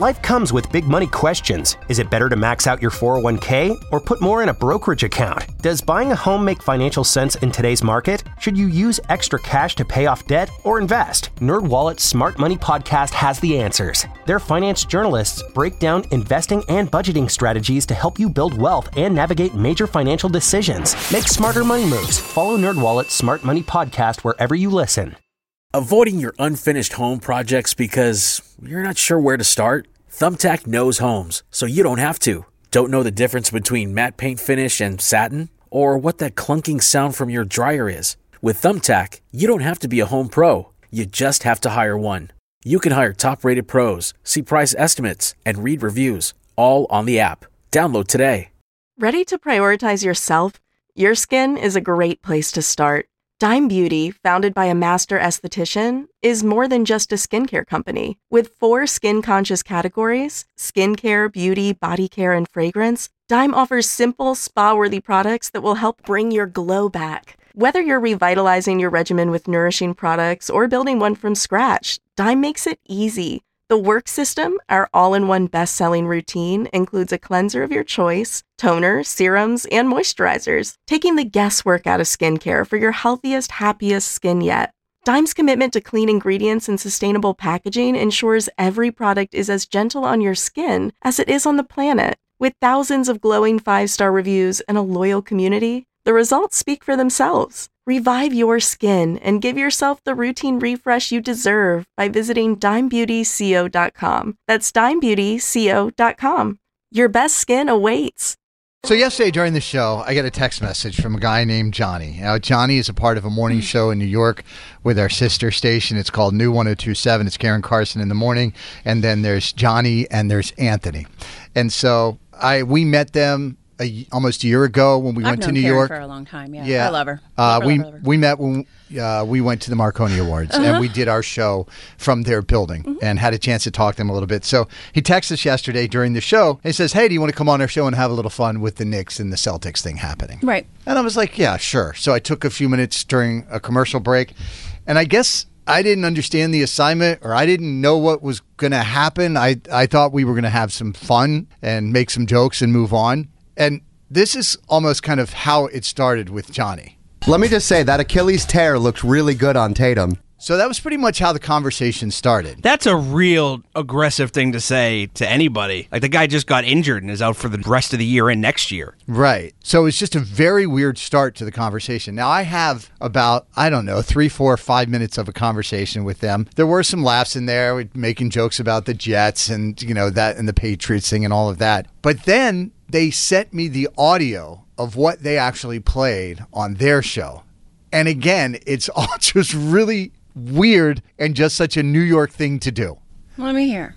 Life comes with big money questions. Is it better to max out your 401k or put more in a brokerage account? Does buying a home make financial sense in today's market? Should you use extra cash to pay off debt or invest? NerdWallet's Smart Money Podcast has the answers. Their finance journalists break down investing and budgeting strategies to help you build wealth and navigate major financial decisions. Make smarter money moves. Follow NerdWallet's Smart Money Podcast wherever you listen. Avoiding your unfinished home projects because you're not sure where to start? Thumbtack knows homes, so you don't have to. Don't know the difference between matte paint finish and satin? Or what that clunking sound from your dryer is? With Thumbtack, you don't have to be a home pro. You just have to hire one. You can hire top-rated pros, see price estimates, and read reviews, all on the app. Download today. Ready to prioritize yourself? Your skin is a great place to start. Dime Beauty, founded by a master esthetician, is more than just a skincare company. With 4 skin-conscious categories, skincare, beauty, body care, and fragrance, Dime offers simple, spa-worthy products that will help bring your glow back. Whether you're revitalizing your regimen with nourishing products or building one from scratch, Dime makes it easy. The Work System, our all-in-one best-selling routine, includes a cleanser of your choice, toner, serums, and moisturizers, taking the guesswork out of skincare for your healthiest, happiest skin yet. Dime's commitment to clean ingredients and sustainable packaging ensures every product is as gentle on your skin as it is on the planet. With thousands of glowing 5-star reviews and a loyal community, the results speak for themselves. Revive your skin and give yourself the routine refresh you deserve by visiting DimeBeautyCO.com. That's DimeBeautyCO.com. Your best skin awaits. So yesterday during the show, I got a text message from a guy named Johnny. Now, Johnny is a part of a morning show in New York with our sister station. It's called New 102.7. It's Karen Carson in the morning. And then there's Johnny and there's Anthony. And so we met them almost a year ago when we went to New York. For a long time, yeah. I love her. We met when we went to the Marconi Awards, and we did our show from their building and had a chance to talk to them a little bit. So he texted us yesterday during the show. And he says, "Hey, do you want to come on our show and have a little fun with the Knicks and the Celtics thing happening?" Right. And I was like, "Yeah, sure." So I took a few minutes during a commercial break, and I guess I didn't understand the assignment, or I didn't know what was going to happen. I thought we were going to have some fun and make some jokes and move on. And this is almost kind of how it started with Johnny. Let me just say that Achilles tear looks really good on Tatum. So that was pretty much how the conversation started. That's a real aggressive thing to say to anybody. Like, the guy just got injured and is out for the rest of the year and next year. Right. So it's just a very weird start to the conversation. Now, I have about, 3, 4, 5 minutes of a conversation with them. There were some laughs in there, we're making jokes about the Jets and, that and the Patriots thing and all of that. But then they sent me the audio of what they actually played on their show. And again, it's all just really weird and just such a New York thing to do. Let me hear.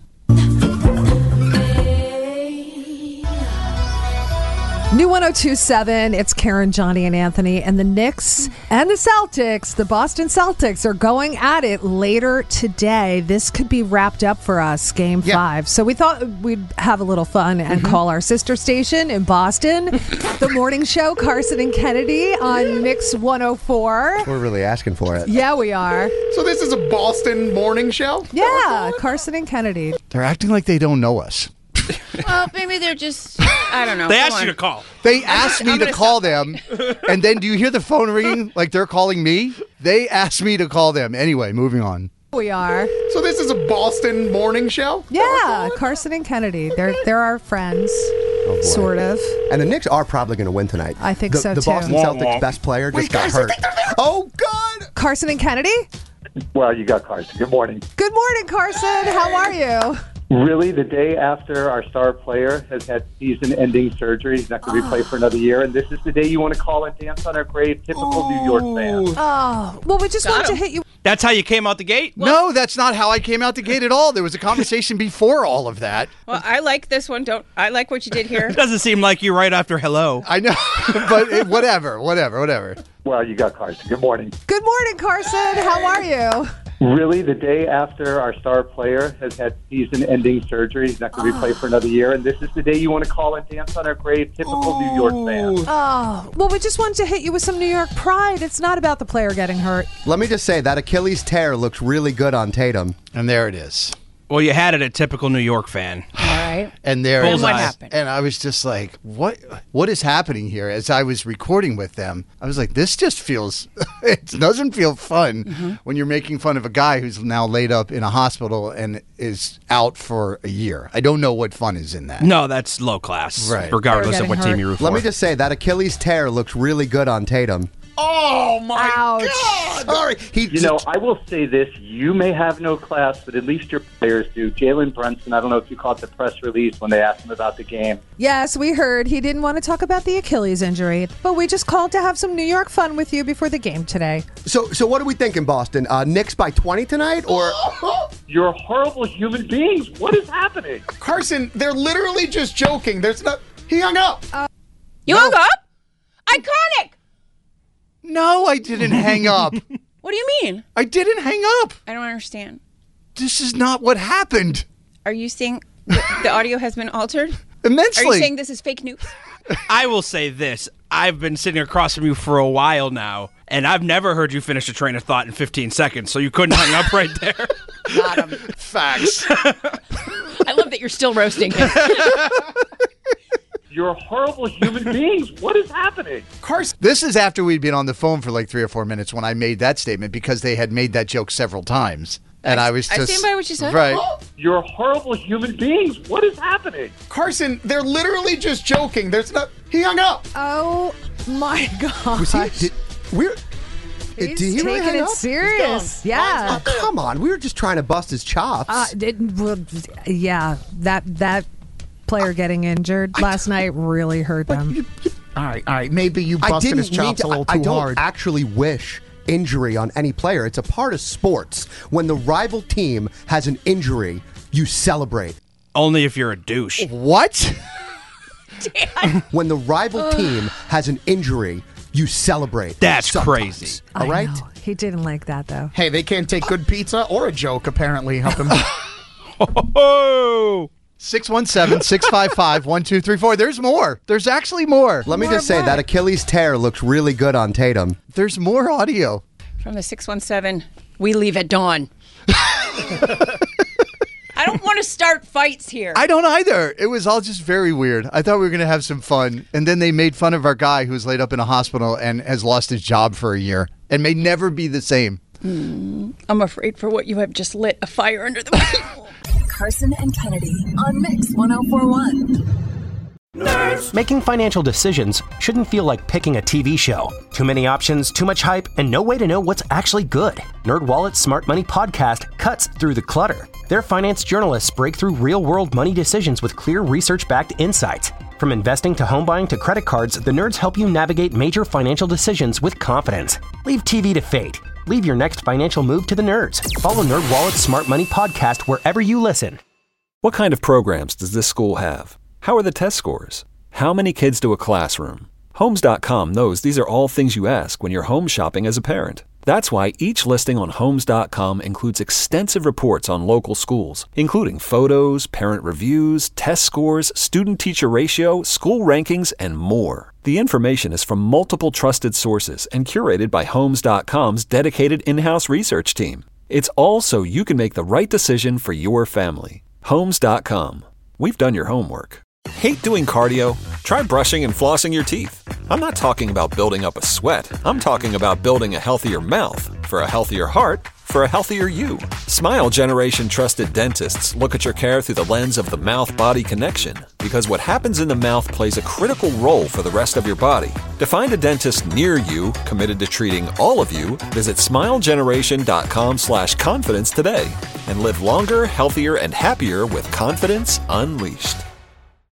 New 102.7, it's Karen, Johnny, and Anthony, and the Knicks and the Celtics, the Boston Celtics, are going at it later today. This could be wrapped up for us, Game 5. So we thought we'd have a little fun and call our sister station in Boston, the morning show, Carson and Kennedy on Mix 104. We're really asking for it. Yeah, we are. So this is a Boston morning show? Yeah, Carson and Kennedy. They're acting like they don't know us. Well, maybe they're just, I don't know. They asked you to call. They asked me to call them, and then do you hear the phone ringing like they're calling me? They asked me to call them. Anyway, moving on. We are. So this is a Boston morning show? Yeah, Carson and Kennedy. They're our friends, sort of. And the Knicks are probably going to win tonight. I think so, the too. Boston Celtics' best player just got hurt. Oh, God! Carson and Kennedy? Well, you got Carson. Good morning. Good morning, Carson. How are you? Really, the day after our star player has had season-ending surgery, he's not going to be played for another year, and this is the day you want to call and dance on our grave, typical New York fan. Oh, well, we just wanted to hit you. That's how you came out the gate? No, that's not how I came out the gate at all. There was a conversation before all of that. Well, I like this one. I like what you did here. It doesn't seem like you right after hello. I know, but whatever. Well, you got Carson. Good morning. Good morning, Carson. How are you? Really, the day after our star player has had season-ending surgery, he's not going to be played for another year, and this is the day you want to call and dance on our grave, typical New York fan. Oh, well, we just wanted to hit you with some New York pride. It's not about the player getting hurt. Let me just say that Achilles tear looks really good on Tatum. And there it is. Well, you had it a typical New York fan. All right. And there, And what happened? And I was just like, what is happening here? As I was recording with them, I was like, this just feels, it doesn't feel fun when you're making fun of a guy who's now laid up in a hospital and is out for a year. I don't know what fun is in that. No, that's low class, Right. regardless of what team you root for. Let me just say that Achilles tear looks really good on Tatum. Oh my Ouch. God! Sorry, I will say this. You may have no class, but at least your players do. Jalen Brunson, I don't know if you caught the press release when they asked him about the game. Yes, we heard he didn't want to talk about the Achilles injury, but we just called to have some New York fun with you before the game today. So what are we thinking, Boston? Knicks by 20 tonight, or You're horrible human beings. What is happening? Carson, they're literally just joking. There's no. He hung up. You hung up? Iconic! No, I didn't hang up. What do you mean? I didn't hang up. I don't understand. This is not what happened. Are you saying the audio has been altered? Immensely. Are you saying this is fake news? I will say this. I've been sitting across from you for a while now, and I've never heard you finish a train of thought in 15 seconds, so you couldn't hang up right there. Got him. Facts. I love that you're still roasting him. You're horrible human beings. What is happening? Carson. This is after we'd been on the phone for like 3 or 4 minutes when I made that statement because they had made that joke several times. And I was just... I stand by what you said. Right. You're horrible human beings. What is happening? Carson, they're literally just joking. There's no. He hung up. Oh my gosh. was he? He's Did he really taking hang it up? serious. Yeah. Oh, come on. We were just trying to bust his chops. That player getting injured last night really hurt them. All right. Maybe you busted his chops a little I too don't hard. actually wish injury on any player. It's a part of sports. When the rival team has an injury, you celebrate. Only if you're a douche. What? When the rival team has an injury, you celebrate. That's sometimes. crazy. All right? I know. He didn't like that, though. Hey, they can't take good pizza or a joke, apparently. Help him. Oh! 617-655-1234. There's more. There's actually more. Let me just say that Achilles tear looks really good on Tatum. There's more audio. From the 617, we leave at dawn. I don't want to start fights here. I don't either. It was all just very weird. I thought we were going to have some fun. And then they made fun of our guy who's laid up in a hospital and has lost his job for a year and may never be the same. I'm afraid for what you have just lit a fire under the people. Carson and Kennedy on Mix 104.1. Making financial decisions shouldn't feel like picking a TV show. Too many options, too much hype, and no way to know what's actually good. NerdWallet's Smart Money Podcast cuts through the clutter. Their finance journalists break through real-world money decisions with clear research-backed insights. From investing to home buying to credit cards, the nerds help you navigate major financial decisions with confidence. Leave TV to fate. Leave your next financial move to the nerds. Follow NerdWallet's Smart Money Podcast wherever you listen. What kind of programs does this school have? How are the test scores? How many kids to a classroom? Homes.com knows these are all things you ask when you're home shopping as a parent. That's why each listing on Homes.com includes extensive reports on local schools, including photos, parent reviews, test scores, student-teacher ratio, school rankings, and more. The information is from multiple trusted sources and curated by Homes.com's dedicated in-house research team. It's all so you can make the right decision for your family. Homes.com. We've done your homework. Hate doing cardio? Try brushing and flossing your teeth. I'm not talking about building up a sweat. I'm talking about building a healthier mouth. For a healthier heart, for a healthier you. Smile Generation trusted dentists look at your care through the lens of the mouth-body connection, because what happens in the mouth plays a critical role for the rest of your body. To find a dentist near you committed to treating all of you, visit smilegeneration.com/confidence today and live longer, healthier, and happier with confidence unleashed.